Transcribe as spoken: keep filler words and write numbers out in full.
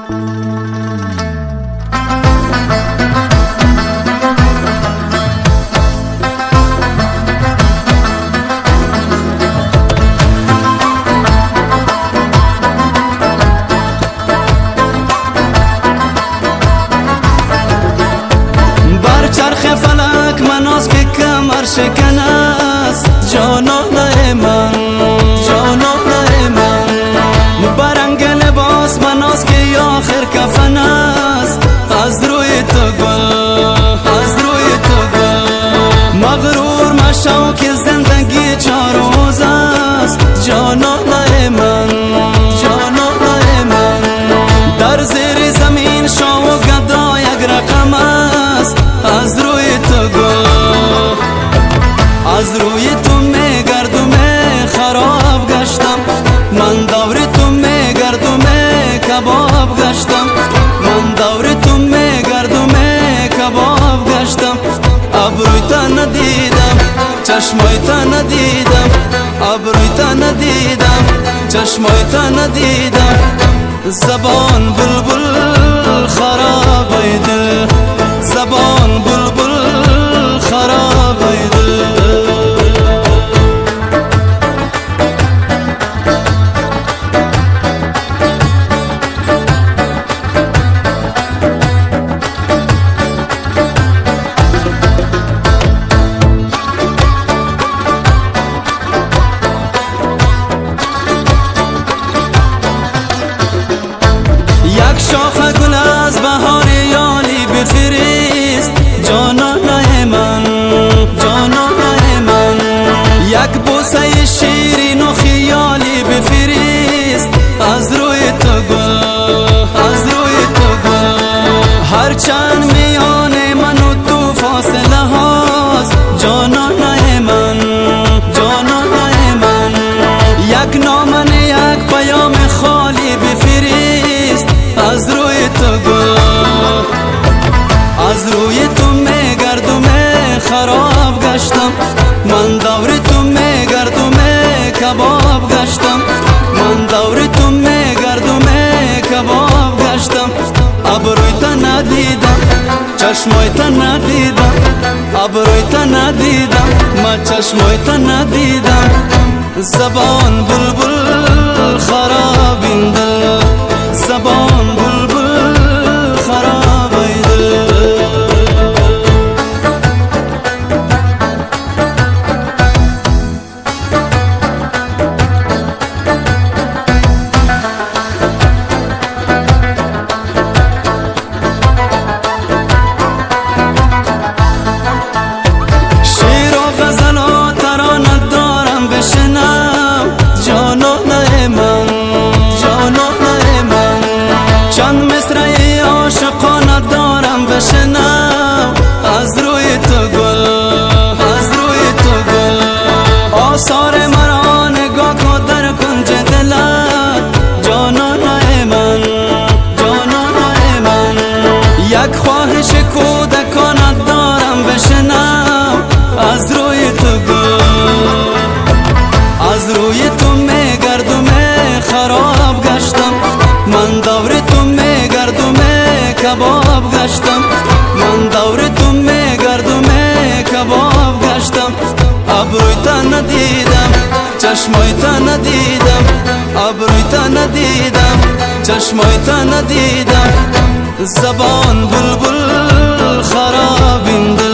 شکن است جانان من، جانان من برنگ لباس من است که آخر کفن است از روی تو گل، از روی تو گل مغرور مشو که زندگی چار روز است جانان من، جانان من در زیر زمین شو و گدا یک رقم است از روی تو گل، از روی تو میگردم خراب گشتم من، دور تو میگردم کباب گشتم من، دور تو میگردم کباب گشتم. ابروی تا ندیدم چشمای تا ندیدم، ابروی تا ندیدم چشمای تا ندیدم. زبان بلبل خراب دل، زبان بلبل خراب دل. شاخ گل از بهار یالی بفرست جانان من، جانان من یک بوسه شیرین و خیالی بفرست از روی تو گل، از روی تو گل. هرچند میان من و تو فاصله هاست جانان من، جانان من یک نامه یک پیام خالی بفرست از روی تو گل، از روی تو میگردم خراب گشتم من، دور تو میگردم کباب گشتم من، دور تو میگردم کباب گشتم. ابروی تا ندیدم چشمای تا ندیدم، ابروی تا ندیدم ما چشمای تا ندیدم. زبان بلبل خراب دل، زبان بلبل خراب دل. شعر و غزل و ترانه دارم بشنم جانان من، جانان من چند مصرعی عاشقانه دارم بشنم از روی تو گل، از روی تو گل. آثار مرا نگاه کو در کنج دلت جانان من، جانان من یک خواهش کودکانه دارم بشنم از روی تو گل، از روی تو میگردم خراب گشتم من، دور تو میگردم کباب گشتم من، دور تو میگردم کباب گشتم. ابروی تا ندیدم چشمای تا ندیدم، ابروی تا ندیدم چشمای تا ندیدم. زبان بلبل خراب